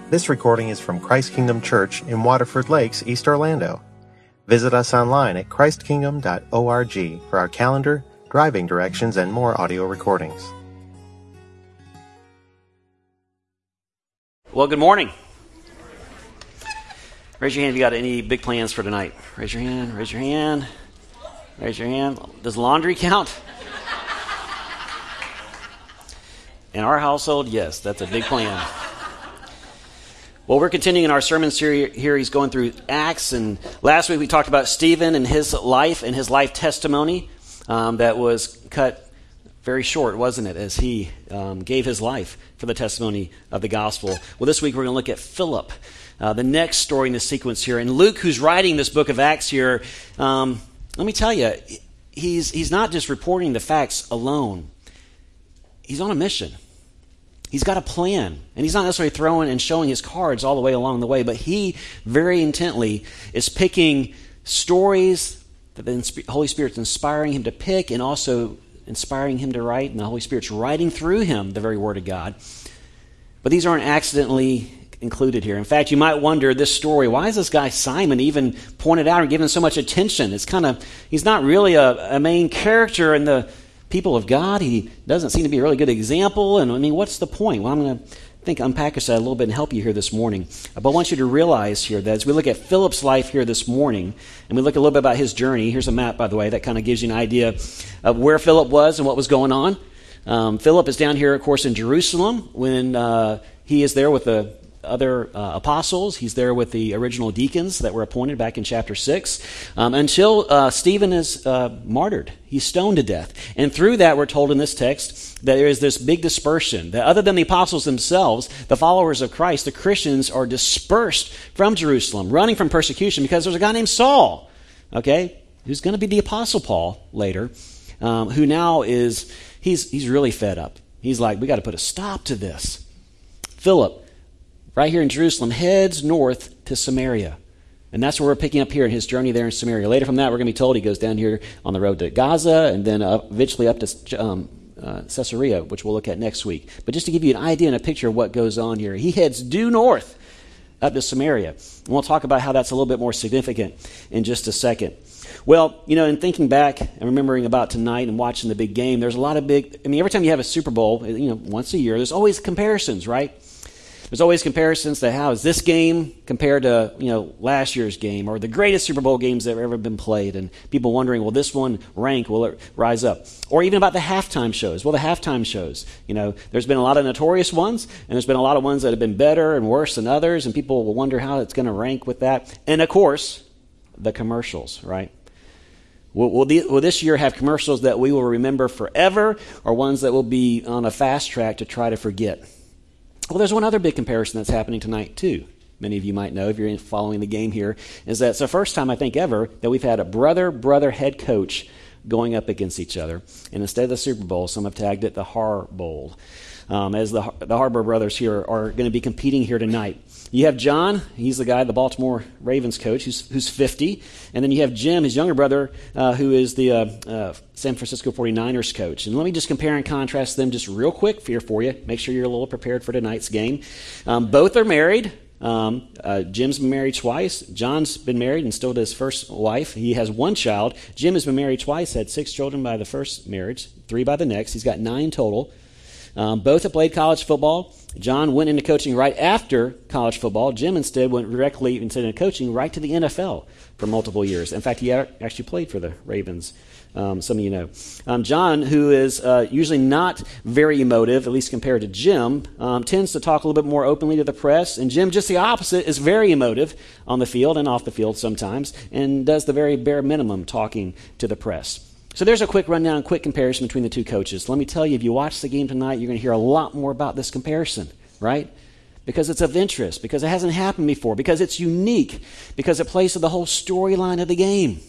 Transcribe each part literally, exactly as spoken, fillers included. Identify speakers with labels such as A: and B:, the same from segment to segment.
A: This recording is from Christ Kingdom Church in Waterford Lakes, East Orlando. Visit us online at christ kingdom dot org for our calendar, driving directions, and more audio recordings.
B: Well, good morning. Raise your hand if you got any big plans for tonight. Raise your hand, raise your hand, raise your hand. Does laundry count? In our household, yes, that's a big plan. Well, we're continuing in our sermon series here. He's going through Acts, and last week we talked about Stephen and his life and his life testimony um, that was cut very short, wasn't it, as he um, gave his life for the testimony of the gospel. Well, this week we're going to look at Philip, uh, the next story in the sequence here. And Luke, who's writing this book of Acts here, um, let me tell you, he's he's not just reporting the facts alone. He's on a mission. He's got a plan, and he's not necessarily throwing and showing his cards all the way along the way, but he very intently is picking stories that the Holy Spirit's inspiring him to pick and also inspiring him to write, and the Holy Spirit's writing through him the very Word of God. But these aren't accidentally included here. In fact, you might wonder, this story, why is this guy Simon even pointed out and given so much attention? It's kind of, he's not really a, a main character in the people of God. He doesn't seem to be a really good example. And I mean, what's the point? Well, I'm going to think unpackage that a little bit and help you here this morning. But I want you to realize here that as we look at Philip's life here this morning, and we look a little bit about his journey. Here's a map, by the way, that kind of gives you an idea of where Philip was and what was going on. Um, Philip is down here, of course, in Jerusalem when uh, he is there with the other uh, apostles. He's there with the original deacons that were appointed back in chapter six um, until uh, Stephen is uh, martyred. He's stoned to death. And through that, we're told in this text that there is this big dispersion, that other than the apostles themselves, the followers of Christ, the Christians, are dispersed from Jerusalem, running from persecution, because there's a guy named Saul, okay, who's going to be the apostle Paul later, um, who now is, he's, he's really fed up. He's like, we got to put a stop to this. Philip, right here in Jerusalem, heads north to Samaria. And that's where we're picking up here in his journey there in Samaria. Later from that, we're going to be told he goes down here on the road to Gaza and then up, eventually up to um, uh, Caesarea, which we'll look at next week. But just to give you an idea and a picture of what goes on here, he heads due north up to Samaria. And we'll talk about how that's a little bit more significant in just a second. Well, you know, in thinking back and remembering about tonight and watching the big game, there's a lot of big, I mean, every time you have a Super Bowl, you know, once a year, there's always comparisons, right? There's always comparisons to how is this game compared to, you know, last year's game or the greatest Super Bowl games that have ever been played, and people wondering, will this one rank, will it rise up? Or even about the halftime shows. Well, the halftime shows, you know, there's been a lot of notorious ones, and there's been a lot of ones that have been better and worse than others, and people will wonder how it's going to rank with that. And, of course, the commercials, right? Will, will, the, will this year have commercials that we will remember forever, or ones that will be on a fast track to try to forget? Well, there's one other big comparison that's happening tonight, too. Many of you might know if you're following the game here, is that it's the first time, I think, ever that we've had a brother-brother head coach going up against each other. And instead of the Super Bowl, some have tagged it the Har Bowl, um, as the, the Harbaugh brothers here are going to be competing here tonight. You have John, he's the guy, the Baltimore Ravens coach, who's, who's fifty. And then you have Jim, his younger brother, uh, who is the uh, uh, San Francisco forty-niners coach. And let me just compare and contrast them just real quick here for you. Make sure you're a little prepared for tonight's game. Um, both are married. Um, uh, Jim's been married twice. John's been married and still to his first wife. He has one child. Jim has been married twice, had six children by the first marriage, three by the next. He's got nine total. Um, both have played college football. John went into coaching right after college football. Jim instead went directly, instead of coaching, right to the N F L for multiple years. In fact, he actually played for the Ravens, um, some of you know. Um, John, who is uh, usually not very emotive, at least compared to Jim, um, tends to talk a little bit more openly to the press. And Jim, just the opposite, is very emotive on the field and off the field sometimes, and does the very bare minimum talking to the press. So there's a quick rundown, quick comparison between the two coaches. Let me tell you, if you watch the game tonight, you're going to hear a lot more about this comparison, right? Because it's of interest, because it hasn't happened before, because it's unique, because it plays to the whole storyline of the game.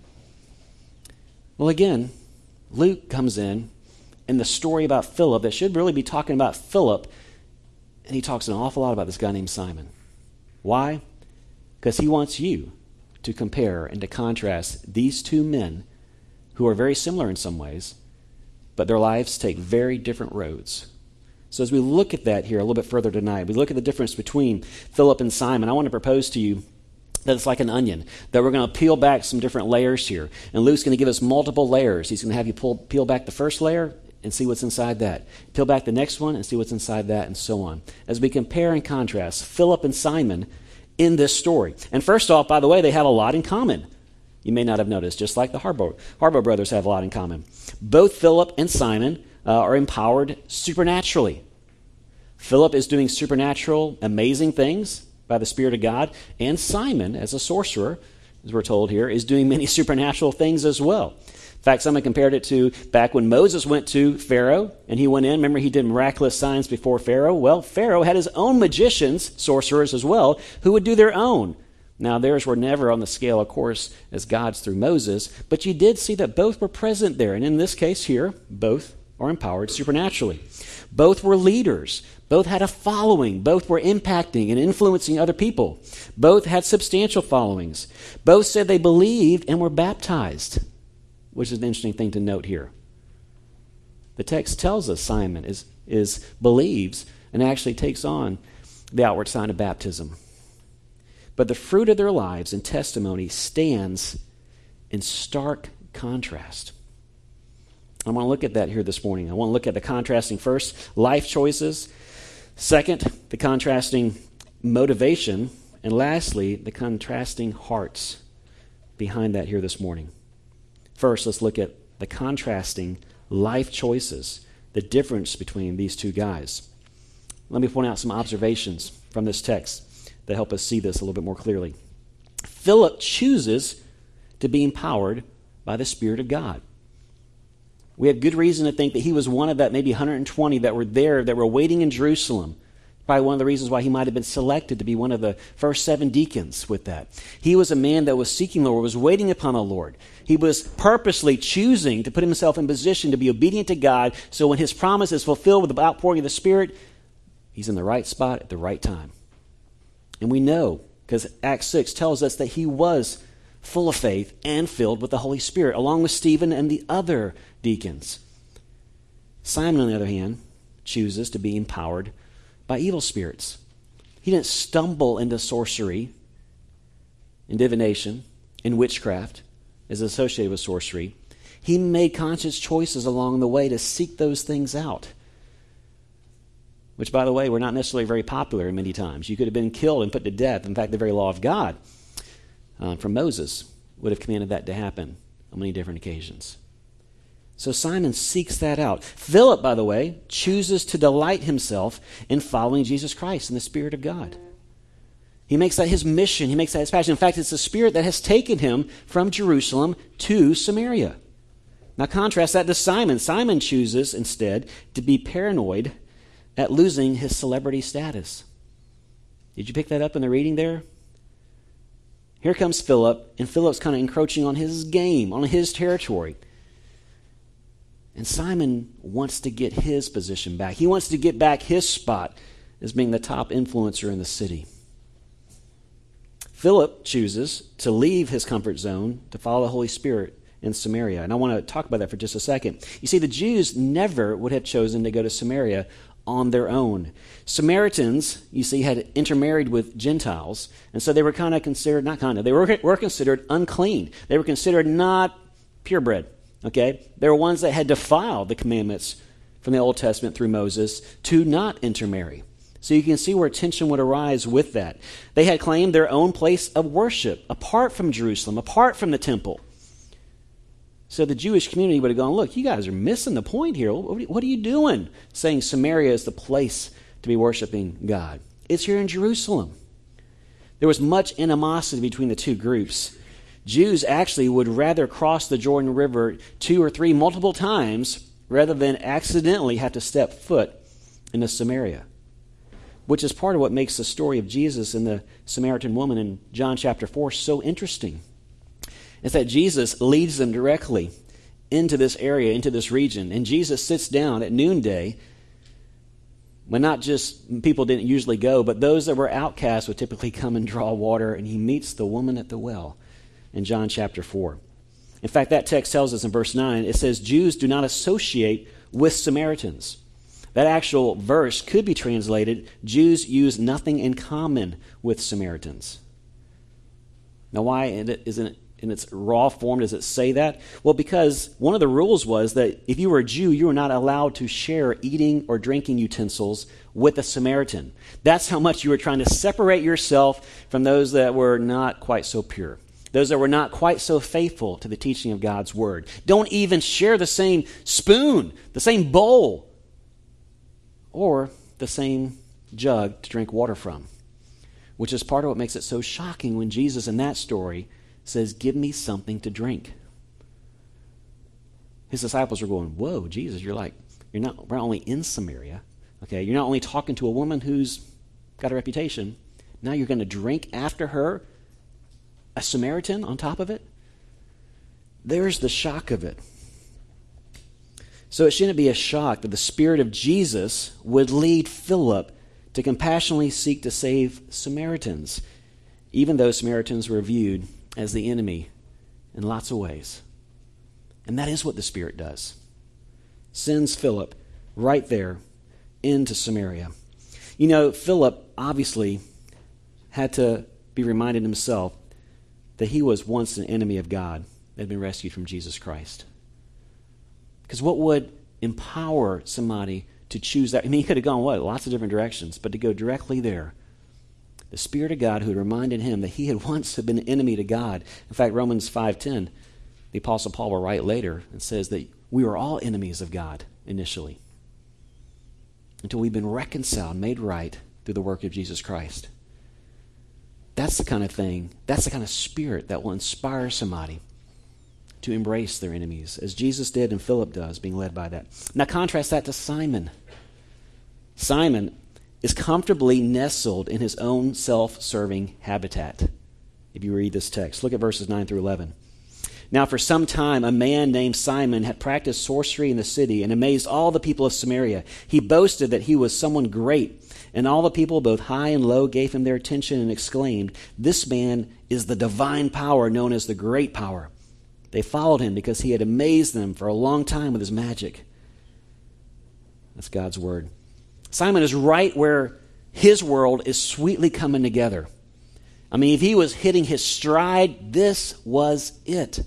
B: Well, again, Luke comes in, and the story about Philip, that should really be talking about Philip, and he talks an awful lot about this guy named Simon. Why? Because he wants you to compare and to contrast these two men who are very similar in some ways, but their lives take very different roads. So as we look at that here a little bit further tonight, we look at the difference between Philip and Simon. I want to propose to you that it's like an onion, that we're going to peel back some different layers here. And Luke's going to give us multiple layers. He's going to have you pull, peel back the first layer and see what's inside that. Peel back the next one and see what's inside that, and so on. As we compare and contrast Philip and Simon in this story. And first off, by the way, they have a lot in common. You may not have noticed, just like the Harbaugh, Harbaugh brothers have a lot in common. Both Philip and Simon uh, are empowered supernaturally. Philip is doing supernatural, amazing things by the Spirit of God, and Simon, as a sorcerer, as we're told here, is doing many supernatural things as well. In fact, someone compared it to back when Moses went to Pharaoh, and he went in. Remember, he did miraculous signs before Pharaoh. Well, Pharaoh had his own magicians, sorcerers as well, who would do their own. Now, theirs were never on the scale, of course, as God's through Moses, but you did see that both were present there. And in this case here, both are empowered supernaturally. Both were leaders. Both had a following. Both were impacting and influencing other people. Both had substantial followings. Both said they believed and were baptized, which is an interesting thing to note here. The text tells us Simon is, is believes and actually takes on the outward sign of baptism. But the fruit of their lives and testimony stands in stark contrast. I want to look at that here this morning. I want to look at the contrasting first, life choices. Second, the contrasting motivation. And lastly, the contrasting hearts behind that here this morning. First, let's look at the contrasting life choices, the difference between these two guys. Let me point out some observations from this text that help us see this a little bit more clearly. Philip chooses to be empowered by the Spirit of God. We have good reason to think that he was one of that maybe one hundred twenty that were there, that were waiting in Jerusalem. Probably one of the reasons why he might have been selected to be one of the first seven deacons with that. He was a man that was seeking the Lord, was waiting upon the Lord. He was purposely choosing to put himself in position to be obedient to God, so when his promise is fulfilled with the outpouring of the Spirit, he's in the right spot at the right time. And we know, because Acts six tells us that he was full of faith and filled with the Holy Spirit, along with Stephen and the other deacons. Simon, on the other hand, chooses to be empowered by evil spirits. He didn't stumble into sorcery and divination and witchcraft as associated with sorcery. He made conscious choices along the way to seek those things out, which, by the way, were not necessarily very popular many times. You could have been killed and put to death. In fact, the very law of God uh, from Moses would have commanded that to happen on many different occasions. So Simon seeks that out. Philip, by the way, chooses to delight himself in following Jesus Christ and the Spirit of God. He makes that his mission. He makes that his passion. In fact, it's the Spirit that has taken him from Jerusalem to Samaria. Now contrast that to Simon. Simon chooses instead to be paranoid at losing his celebrity status. Did you pick that up in the reading there? Here comes Philip, and Philip's kind of encroaching on his game, on his territory. And Simon wants to get his position back. He wants to get back his spot as being the top influencer in the city. Philip chooses to leave his comfort zone to follow the Holy Spirit in Samaria. And I want to talk about that for just a second. You see, the Jews never would have chosen to go to Samaria on their own. Samaritans, you see, had intermarried with Gentiles, and so they were kind of considered, not kind of, they were, were considered unclean. They were considered not purebred. Okay? They were ones that had defiled the commandments from the Old Testament through Moses to not intermarry. So you can see where tension would arise with that. They had claimed their own place of worship apart from Jerusalem, apart from the temple. So the Jewish community would have gone, look, you guys are missing the point here. What are you doing saying Samaria is the place to be worshiping God? It's here in Jerusalem. There was much animosity between the two groups. Jews actually would rather cross the Jordan River two or three multiple times rather than accidentally have to step foot into Samaria, which is part of what makes the story of Jesus and the Samaritan woman in John chapter four so interesting. It's that Jesus leads them directly into this area, into this region, and Jesus sits down at noonday when not just people didn't usually go, but those that were outcasts would typically come and draw water, and he meets the woman at the well in John chapter four. In fact, that text tells us in verse nine, it says, Jews do not associate with Samaritans. That actual verse could be translated, Jews use nothing in common with Samaritans. Now, why isn't it in its raw form does it say that? Well, because one of the rules was that if you were a Jew, you were not allowed to share eating or drinking utensils with a Samaritan. That's how much you were trying to separate yourself from those that were not quite so pure, those that were not quite so faithful to the teaching of God's word. Don't even share the same spoon, the same bowl, or the same jug to drink water from, which is part of what makes it so shocking when Jesus in that story says, give me something to drink. His disciples are going, whoa, Jesus, you're like, you're not, we're not only in Samaria, okay, you're not only talking to a woman who's got a reputation, now you're going to drink after her, a Samaritan on top of it? There's the shock of it. So it shouldn't be a shock that the Spirit of Jesus would lead Philip to compassionately seek to save Samaritans, even though Samaritans were viewed as the enemy in lots of ways. And that is what the Spirit does. Sends Philip right there into Samaria. You know, Philip obviously had to be reminded himself that he was once an enemy of God that had been rescued from Jesus Christ. Because what would empower somebody to choose that? I mean, he could have gone, what, lots of different directions, but to go directly there. The Spirit of God who had reminded him that he had once been an enemy to God. In fact, Romans five ten, the Apostle Paul will write later and says that we were all enemies of God initially, until we've been reconciled, made right through the work of Jesus Christ. That's the kind of thing, that's the kind of spirit that will inspire somebody to embrace their enemies, as Jesus did and Philip does, being led by that. Now contrast that to Simon. Simon is comfortably nestled in his own self-serving habitat. If you read this text, look at verses nine through eleven. Now for some time a man named Simon had practiced sorcery in the city and amazed all the people of Samaria. He boasted that he was someone great, and all the people, both high and low, gave him their attention and exclaimed, "This man is the divine power known as the Great Power." They followed him because he had amazed them for a long time with his magic. That's God's word. Simon is right where his world is sweetly coming together. I mean, if he was hitting his stride, this was it.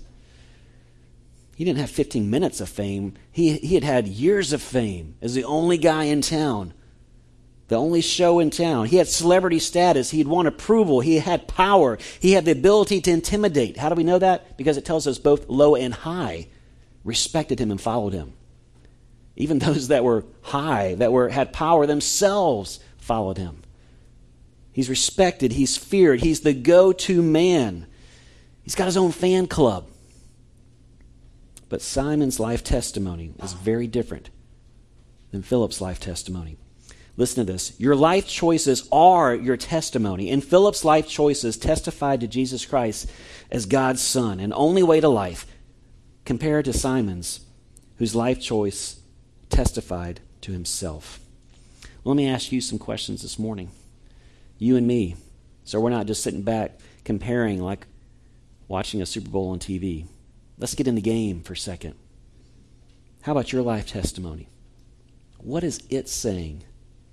B: He didn't have fifteen minutes of fame. He, he had had years of fame as the only guy in town, the only show in town. He had celebrity status. He had won approval. He had power. He had the ability to intimidate. How do we know that? Because it tells us both low and high respected him and followed him. Even those that were high, that were had power themselves, followed him. He's respected. He's feared. He's the go-to man. He's got his own fan club. But Simon's life testimony is very different than Philip's life testimony. Listen to this. Your life choices are your testimony. And Philip's life choices testified to Jesus Christ as God's Son and only way to life, compared to Simon's, whose life choice testified to himself. Let me ask you some questions this morning. You and me. So we're not just sitting back comparing like watching a Super Bowl on T V. Let's get in the game for a second. How about your life testimony? What is it saying?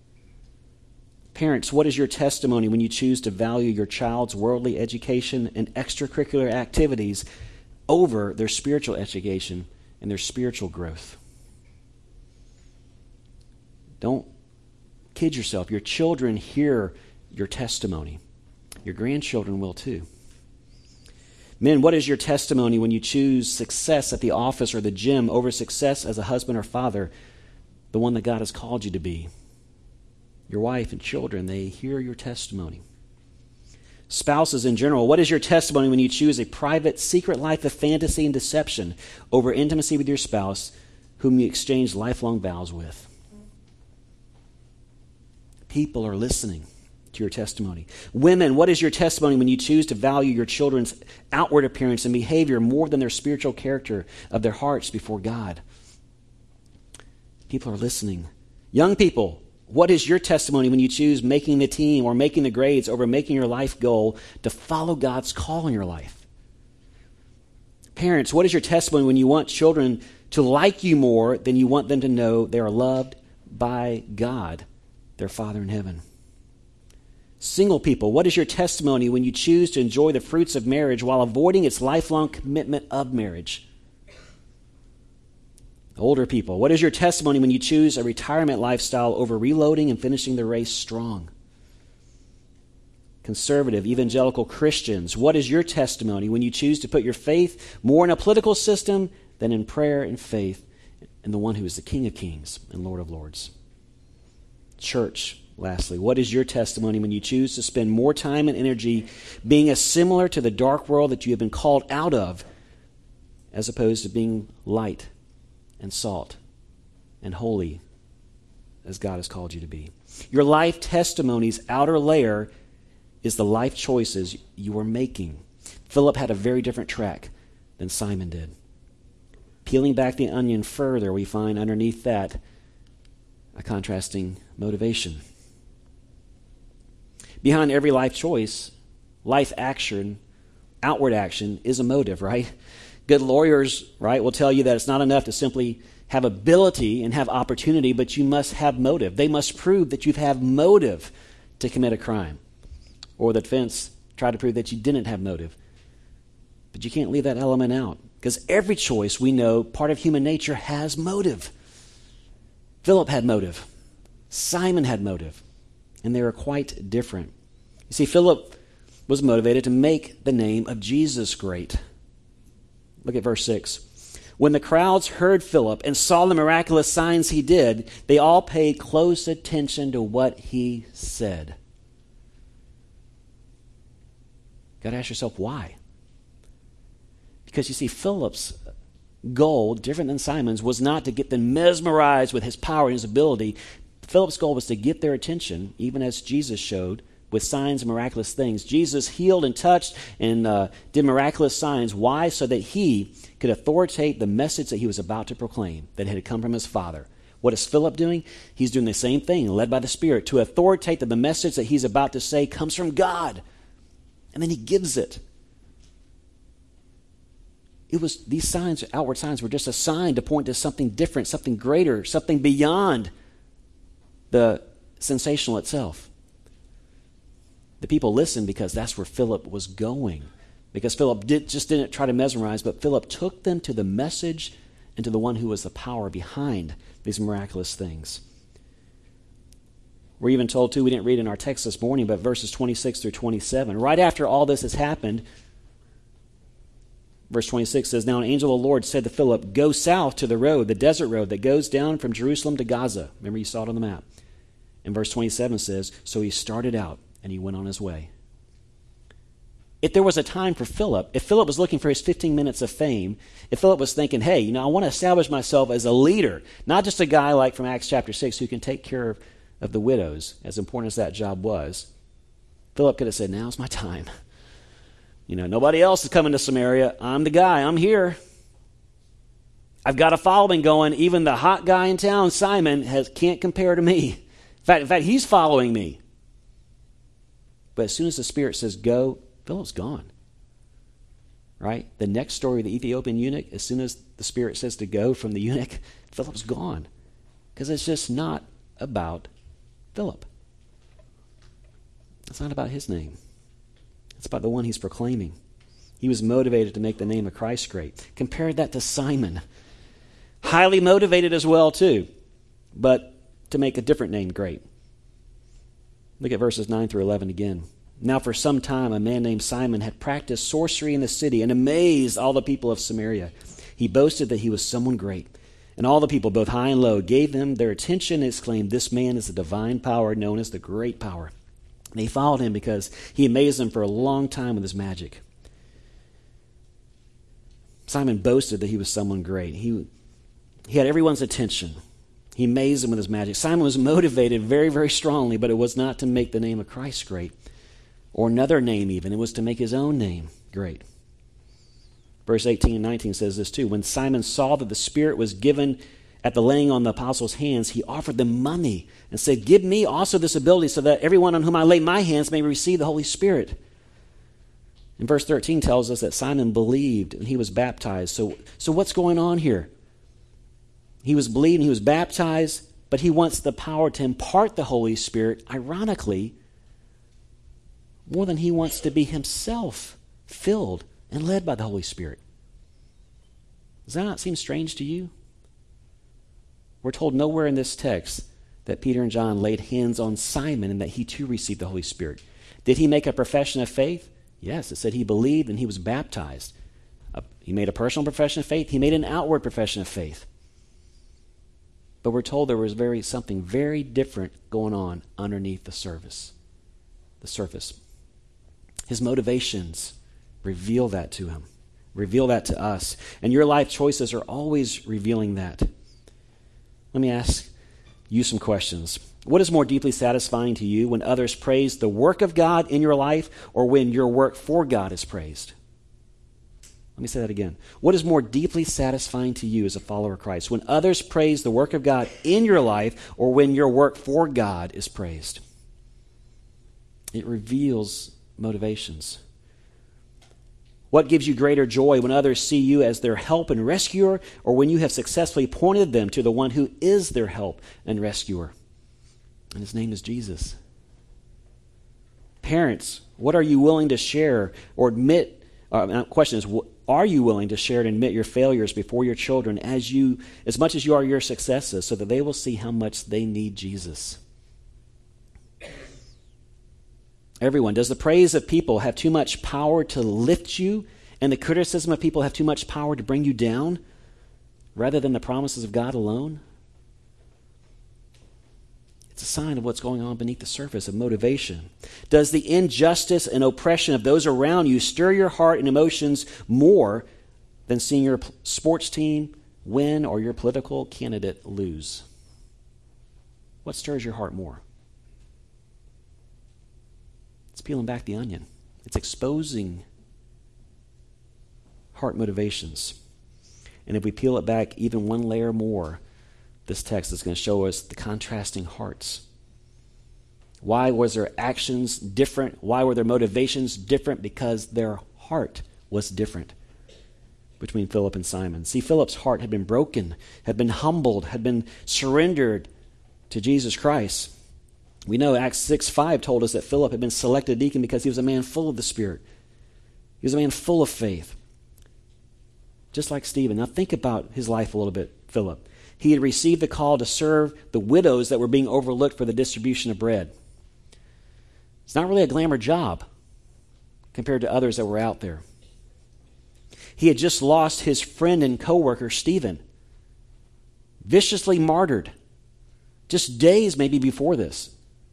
B: Parents, what is your testimony when you choose to value your child's worldly education and extracurricular activities over their spiritual education and their spiritual growth? Don't kid yourself. Your children hear your testimony. Your grandchildren will too. Men, what is your testimony when you choose success at the office or the gym over success as a husband or father, the one that God has called you to be? Your wife and children, they hear your testimony. Spouses in general, what is your testimony when you choose a private, secret life of fantasy and deception over intimacy with your spouse, whom you exchange lifelong vows with? People are listening to your testimony. Women, what is your testimony when you choose to value your children's outward appearance and behavior more than their spiritual character of their hearts before God? People are listening. Young people, what is your testimony when you choose making the team or making the grades over making your life goal to follow God's call in your life? Parents, what is your testimony when you want children to like you more than you want them to know they are loved, by God, their Father in heaven. Single people, what is your testimony when you choose to enjoy the fruits of marriage while avoiding its lifelong commitment of marriage? Older people, what is your testimony when you choose a retirement lifestyle over reloading and finishing the race strong? Conservative, evangelical Christians, what is your testimony when you choose to put your faith more in a political system than in prayer and faith in the one who is the King of Kings and Lord of Lords? Church, lastly, what is your testimony when you choose to spend more time and energy being as similar to the dark world that you have been called out of as opposed to being light and salt and holy as God has called you to be? Your life testimony's outer layer is the life choices you are making. Philip had a very different track than Simon did. Peeling back the onion further, we find underneath that a contrasting motivation. Behind every life choice, life action, outward action is a motive, right? Good lawyers, right, will tell you that it's not enough to simply have ability and have opportunity, but you must have motive. They must prove that you have motive to commit a crime. Or the defense try to prove that you didn't have motive. But you can't leave that element out, because every choice, we know, part of human nature has motive. Philip had motive. Simon had motive. And they were quite different. You see, Philip was motivated to make the name of Jesus great. Look at verse six. When the crowds heard Philip and saw the miraculous signs he did, they all paid close attention to what he said. Got to ask yourself why. Because you see, Philip's goal, different than Simon's, was not to get them mesmerized with his power and his ability. Philip's goal was to get their attention, even as Jesus showed, with signs and miraculous things. Jesus healed and touched and uh, did miraculous signs. Why? So that he could authoritate the message that he was about to proclaim, that had come from his Father. What is Philip doing? He's doing the same thing, led by the Spirit, to authoritate that the message that he's about to say comes from God. And then he gives it. It was, these signs, outward signs, were just a sign to point to something different, something greater, something beyond the sensational itself. The people listened because that's where Philip was going. Because Philip did, just didn't try to mesmerize, but Philip took them to the message and to the one who was the power behind these miraculous things. We're even told, too, we didn't read in our text this morning, but verses twenty-six through twenty-seven. Right after all this has happened, verse twenty-six says, Now an angel of the Lord said to Philip, Go south to the road, the desert road that goes down from Jerusalem to Gaza. Remember, you saw it on the map. And verse twenty-seven says, So he started out and he went on his way. If there was a time for Philip, if Philip was looking for his fifteen minutes of fame, if Philip was thinking, hey, you know, I want to establish myself as a leader, not just a guy like from Acts chapter six who can take care of, of the widows, as important as that job was, Philip could have said, now's my time. You know, nobody else is coming to Samaria. I'm the guy. I'm here. I've got a following going. Even the hot guy in town, Simon, has can't compare to me. In fact, in fact, he's following me. But as soon as the Spirit says go, Philip's gone. Right? The next story, the Ethiopian eunuch, as soon as the Spirit says to go from the eunuch, Philip's gone. Because it's just not about Philip. It's not about his name. It's about the one he's proclaiming. He was motivated to make the name of Christ great. Compare that to Simon. Highly motivated as well, too, but to make a different name great. Look at verses nine through eleven again. Now for some time a man named Simon had practiced sorcery in the city and amazed all the people of Samaria. He boasted that he was someone great. And all the people, both high and low, gave him their attention and exclaimed, This man is the divine power known as the great power. And they followed him because he amazed them for a long time with his magic. Simon boasted that he was someone great. He, he had everyone's attention. He amazed them with his magic. Simon was motivated very, very strongly, but it was not to make the name of Christ great, or another name even. It was to make his own name great. Verse eighteen and nineteen says this too. When Simon saw that the Spirit was given at the laying on the apostles' hands, he offered them money and said, Give me also this ability so that everyone on whom I lay my hands may receive the Holy Spirit. And verse thirteen tells us that Simon believed and he was baptized. So, so what's going on here? He was believing, he was baptized, but he wants the power to impart the Holy Spirit, ironically, more than he wants to be himself filled and led by the Holy Spirit. Does that not seem strange to you? We're told nowhere in this text that Peter and John laid hands on Simon and that he too received the Holy Spirit. Did he make a profession of faith? Yes, it said he believed and he was baptized. Uh, he made a personal profession of faith. He made an outward profession of faith. But we're told there was very something very different going on underneath the surface. The surface. His motivations reveal that to him. Reveal that to us. And your life choices are always revealing that. Let me ask you some questions. What is more deeply satisfying to you, when others praise the work of God in your life or when your work for God is praised? Let me say that again. What is more deeply satisfying to you as a follower of Christ, when others praise the work of God in your life or when your work for God is praised? It reveals motivations. What gives you greater joy, when others see you as their help and rescuer or when you have successfully pointed them to the one who is their help and rescuer? And his name is Jesus. Parents, what are you willing to share or admit? Uh, question is, are you willing to share and admit your failures before your children as you, as much as you are your successes, so that they will see how much they need Jesus? Everyone, does the praise of people have too much power to lift you, and the criticism of people have too much power to bring you down, rather than the promises of God alone? It's a sign of what's going on beneath the surface of motivation. Does the injustice and oppression of those around you stir your heart and emotions more than seeing your sports team win or your political candidate lose? What stirs your heart more? It's peeling back the onion. It's exposing heart motivations. And if we peel it back even one layer more, this text is going to show us the contrasting hearts. Why was their actions different? Why were their motivations different? Because their heart was different between Philip and Simon. See, Philip's heart had been broken, had been humbled, had been surrendered to Jesus Christ. We know Acts six five told us that Philip had been selected deacon because he was a man full of the Spirit. He was a man full of faith. Just like Stephen. Now think about his life a little bit, Philip. He had received the call to serve the widows that were being overlooked for the distribution of bread. It's not really a glamour job compared to others that were out there. He had just lost his friend and co-worker, Stephen, viciously martyred, just days maybe before this.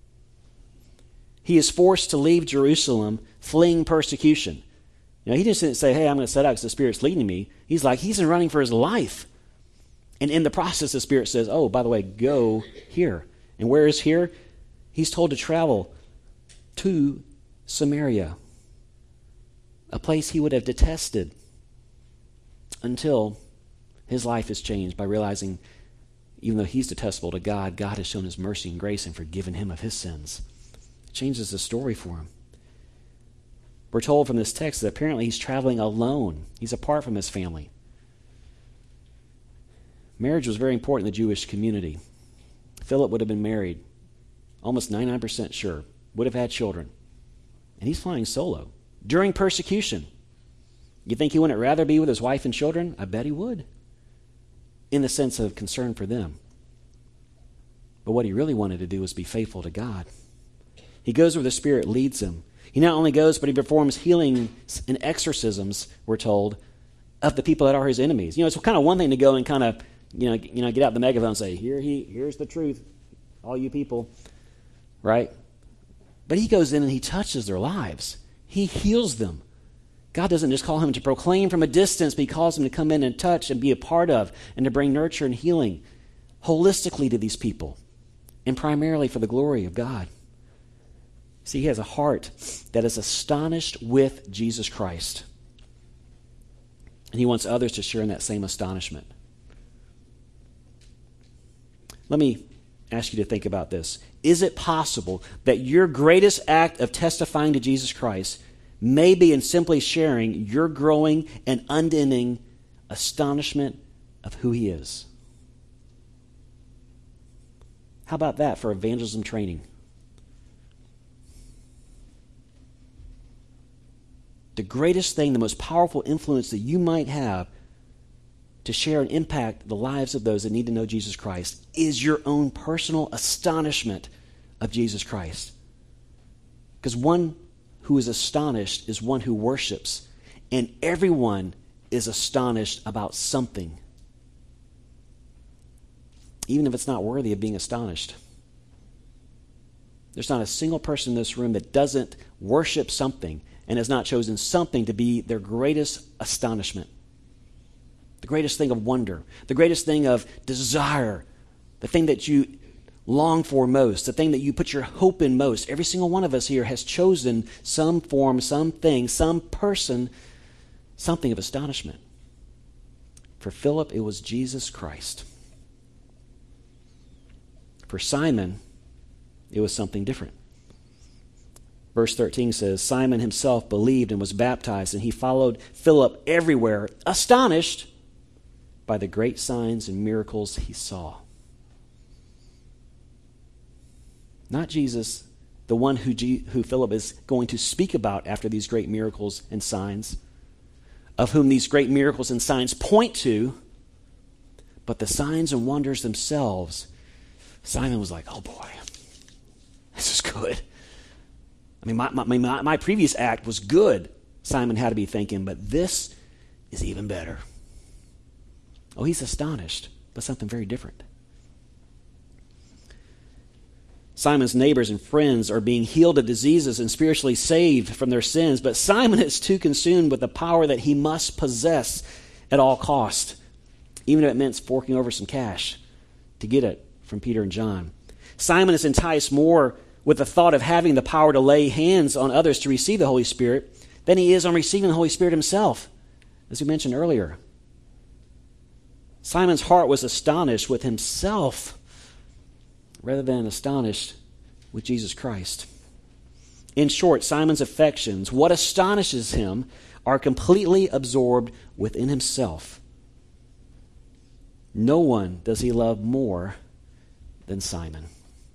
B: He is forced to leave Jerusalem, fleeing persecution. You know, he just didn't say, hey, I'm going to set out because the Spirit's leading me. He's like, he's running for his life. And in the process, the Spirit says, oh, by the way, go here. And where is here? He's told to travel to Samaria, a place he would have detested, until his life is changed by realizing, even though he's detestable to God, God has shown his mercy and grace and forgiven him of his sins. It changes the story for him. We're told from this text that apparently he's traveling alone. He's apart from his family. Marriage was very important in the Jewish community. Philip would have been married, almost ninety-nine percent sure, would have had children. And he's flying solo during persecution. You think he wouldn't rather be with his wife and children? I bet he would, in the sense of concern for them. But what he really wanted to do was be faithful to God. He goes where the Spirit leads him. He not only goes, but he performs healings and exorcisms, we're told, of the people that are his enemies. You know, it's kind of one thing to go and kind of, you know, you know, get out the megaphone and say, Here he, here's the truth, all you people, right? But he goes in and he touches their lives. He heals them. God doesn't just call him to proclaim from a distance, but he calls him to come in and touch and be a part of and to bring nurture and healing holistically to these people, and primarily for the glory of God. See, he has a heart that is astonished with Jesus Christ. And he wants others to share in that same astonishment. Let me ask you to think about this. Is it possible that your greatest act of testifying to Jesus Christ may be in simply sharing your growing and unending astonishment of who he is? How about that for evangelism training? The greatest thing, the most powerful influence that you might have to share and impact the lives of those that need to know Jesus Christ is your own personal astonishment of Jesus Christ. Because one who is astonished is one who worships, and everyone is astonished about something, even if it's not worthy of being astonished. There's not a single person in this room that doesn't worship something and has not chosen something to be their greatest astonishment, the greatest thing of wonder, the greatest thing of desire, the thing that you long for most, the thing that you put your hope in most. Every single one of us here has chosen some form, something, some person, something of astonishment. For Philip, it was Jesus Christ. For Simon, it was something different. Verse thirteen says, Simon himself believed and was baptized, and he followed Philip everywhere, astonished by the great signs and miracles he saw. Not Jesus, the one who, G- who Philip is going to speak about after these great miracles and signs, of whom these great miracles and signs point to, but the signs and wonders themselves. Simon was like, oh boy, this is good. I mean, my, my, my, my previous act was good, Simon had to be thinking, but this is even better. Oh, he's astonished, but something very different. Simon's neighbors and friends are being healed of diseases and spiritually saved from their sins, but Simon is too consumed with the power that he must possess at all cost, even if it meant forking over some cash to get it from Peter and John. Simon is enticed more with the thought of having the power to lay hands on others to receive the Holy Spirit than he is on receiving the Holy Spirit himself, as we mentioned earlier. Simon's heart was astonished with himself rather than astonished with Jesus Christ. In short, Simon's affections, what astonishes him, are completely absorbed within himself. No one does he love more than Simon.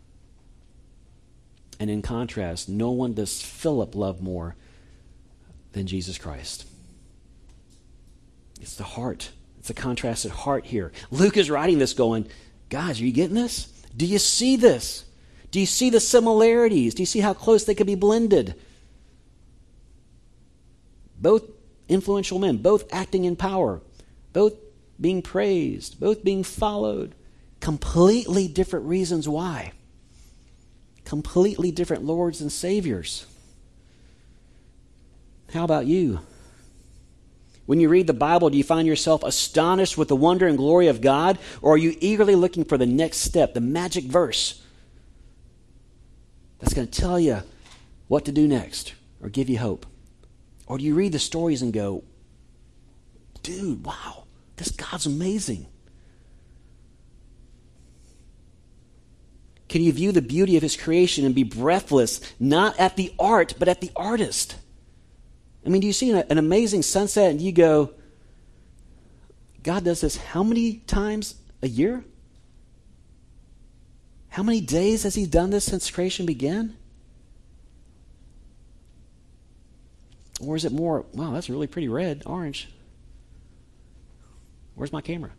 B: And in contrast, no one does Philip love more than Jesus Christ. It's the heart. It's a contrasted heart here. Luke is writing this going, guys, are you getting this? Do you see this? Do you see the similarities? Do you see how close they could be blended? Both influential men, both acting in power, both being praised, both being followed. Completely different reasons why. Completely different lords and saviors. How about you? When you read the Bible, do you find yourself astonished with the wonder and glory of God? Or are you eagerly looking for the next step, the magic verse that's going to tell you what to do next or give you hope? Or do you read the stories and go, dude, wow, this God's amazing? Can you view the beauty of his creation and be breathless, not at the art, but at the artist? I mean, do you see an, an amazing sunset and you go, God does this how many times a year? How many days has he done this since creation began? Or is it more, wow, that's really pretty red, orange. Where's my camera?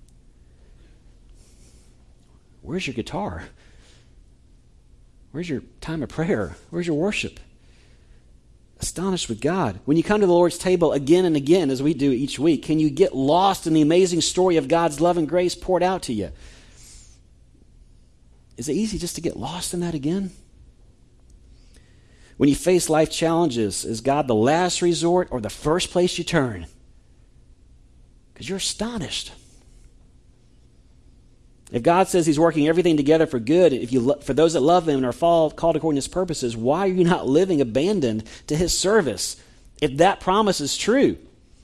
B: Where's your guitar? Where's your time of prayer? Where's your worship? Astonished with God. When you come to the Lord's table again and again, as we do each week, can you get lost in the amazing story of God's love and grace poured out to you? Is it easy just to get lost in that again? When you face life challenges, is God the last resort or the first place you turn? Because you're astonished. If God says he's working everything together for good, if you lo- for those that love him and are fall, called according to his purposes, why are you not living abandoned to his service if that promise is true?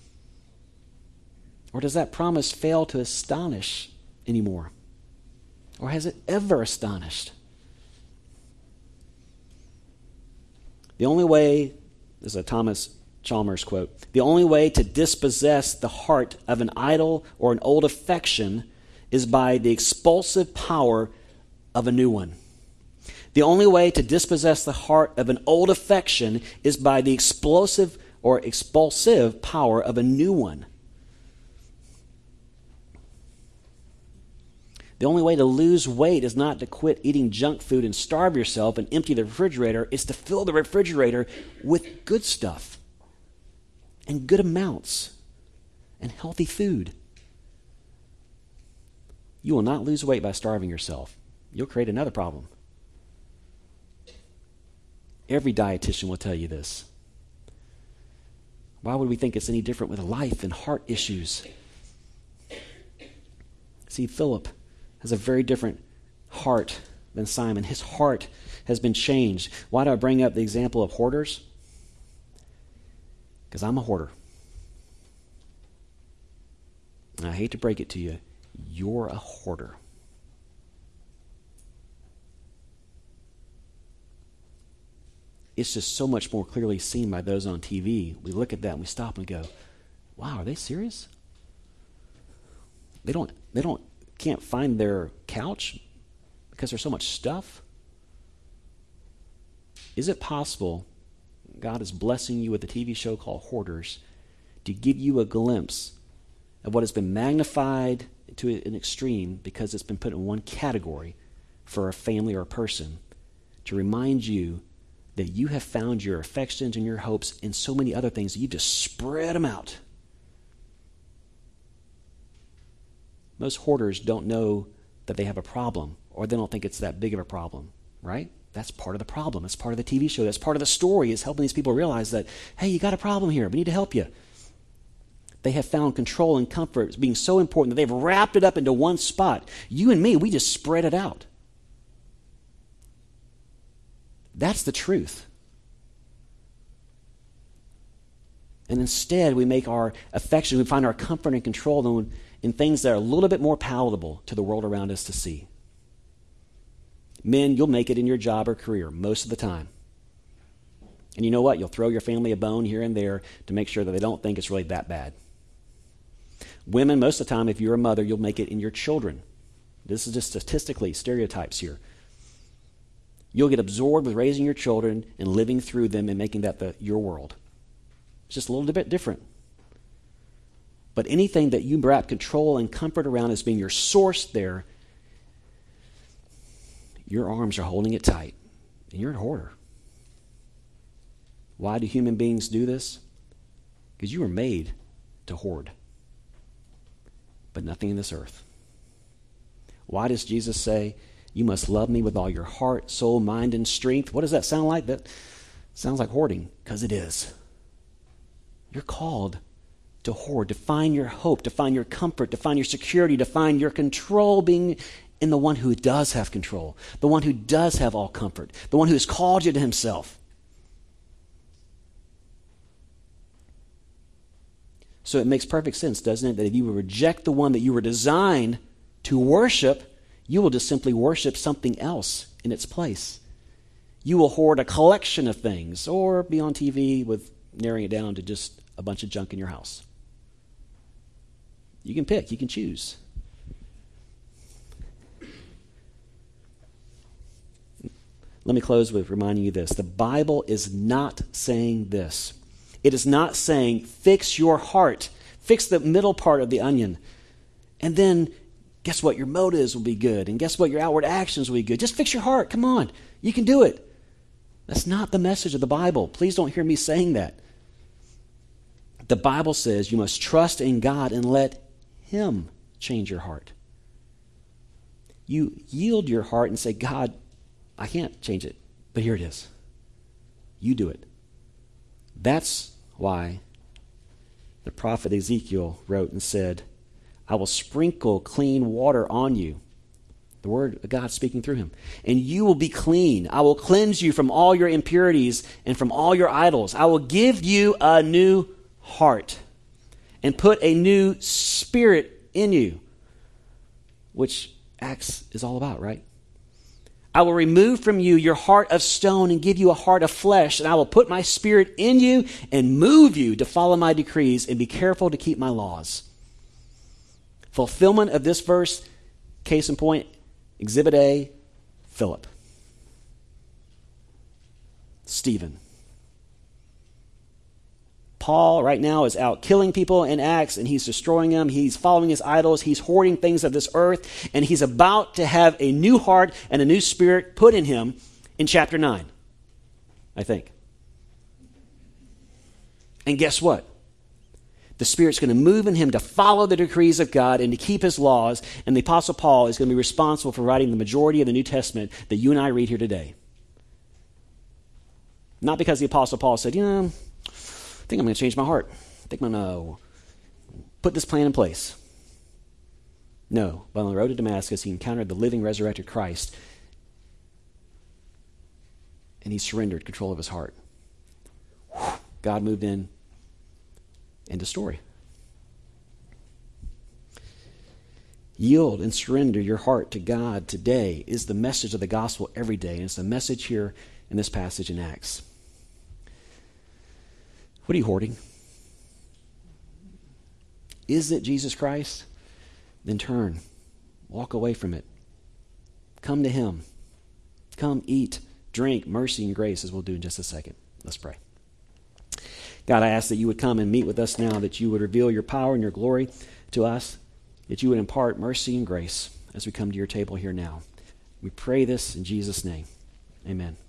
B: Or does that promise fail to astonish anymore? Or has it ever astonished? The only way, this is a Thomas Chalmers quote, the only way to dispossess the heart of an idol or an old affection is by the expulsive power of a new one. The only way to dispossess the heart of an old affection is by the explosive or expulsive power of a new one. The only way to lose weight is not to quit eating junk food and starve yourself and empty the refrigerator. It's to fill the refrigerator with good stuff and good amounts and healthy food. You will not lose weight by starving yourself. You'll create another problem. Every dietitian will tell you this. Why would we think it's any different with life and heart issues? See, Philip has a very different heart than Simon. His heart has been changed. Why do I bring up the example of hoarders? Because I'm a hoarder. And I hate to break it to you, you're a hoarder. It's just so much more clearly seen by those on T V. We look at that and we stop and go, wow, are they serious? They don't, they don't, can't find their couch because there's so much stuff. Is it possible God is blessing you with a T V show called Hoarders to give you a glimpse of what has been magnified to an extreme because it's been put in one category for a family or a person, to remind you that you have found your affections and your hopes in so many other things that you've just spread them out? Most hoarders don't know that they have a problem, or they don't think it's that big of a problem, right? That's part of the problem. That's part of the T V show. That's part of the story, is helping these people realize that, hey, you got a problem here. We need to help you. They have found control and comfort as being so important that they've wrapped it up into one spot. You and me, we just spread it out. That's the truth. And instead, we make our affection, we find our comfort and control in, in things that are a little bit more palatable to the world around us to see. Men, you'll make it in your job or career most of the time. And you know what? You'll throw your family a bone here and there to make sure that they don't think it's really that bad. Women, most of the time, if you're a mother, you'll make it in your children. This is just statistically stereotypes here. You'll get absorbed with raising your children and living through them and making that the, your world. It's just a little bit different. But anything that you wrap control and comfort around as being your source there, your arms are holding it tight, and you're a hoarder. Why do human beings do this? Because you were made to hoard, but nothing in this earth. Why does Jesus say, you must love me with all your heart, soul, mind, and strength? What does that sound like? That sounds like hoarding, because it is. You're called to hoard, to find your hope, to find your comfort, to find your security, to find your control being in the one who does have control, the one who does have all comfort, the one who has called you to himself. So it makes perfect sense, doesn't it, that if you reject the one that you were designed to worship, you will just simply worship something else in its place. You will hoard a collection of things, or be on T V with narrowing it down to just a bunch of junk in your house. You can pick, you can choose. Let me close with reminding you this. The Bible is not saying this. It is not saying, fix your heart, fix the middle part of the onion, and then guess what? Your motives will be good. And guess what? Your outward actions will be good. Just fix your heart. Come on. You can do it. That's not the message of the Bible. Please don't hear me saying that. The Bible says you must trust in God and let him change your heart. You yield your heart and say, God, I can't change it, but here it is. You do it. That's why the prophet Ezekiel wrote and said, I will sprinkle clean water on you. The word of God speaking through him. And you will be clean. I will cleanse you from all your impurities and from all your idols. I will give you a new heart and put a new spirit in you, which Acts is all about, right? I will remove from you your heart of stone and give you a heart of flesh, and I will put my spirit in you and move you to follow my decrees and be careful to keep my laws. Fulfillment of this verse, case in point, Exhibit A, Philip. Stephen. Paul right now is out killing people in Acts, and he's destroying them. He's following his idols. He's hoarding things of this earth, and he's about to have a new heart and a new spirit put in him in chapter nine, I think. And guess what? The Spirit's going to move in him to follow the decrees of God and to keep his laws, and the Apostle Paul is going to be responsible for writing the majority of the New Testament that you and I read here today. Not because the Apostle Paul said, you know, I think I'm going to change my heart. I think I'm going to put this plan in place. No, but on the road to Damascus, he encountered the living, resurrected Christ, and he surrendered control of his heart. God moved in. End of story. Yield and surrender your heart to God today is the message of the gospel every day, and it's the message here in this passage in Acts. What are you hoarding? Is it Jesus Christ? Then turn. Walk away from it. Come to him. Come eat, drink mercy and grace, as we'll do in just a second. Let's pray. God, I ask that you would come and meet with us now, that you would reveal your power and your glory to us, that you would impart mercy and grace as we come to your table here now. We pray this in Jesus' name. Amen.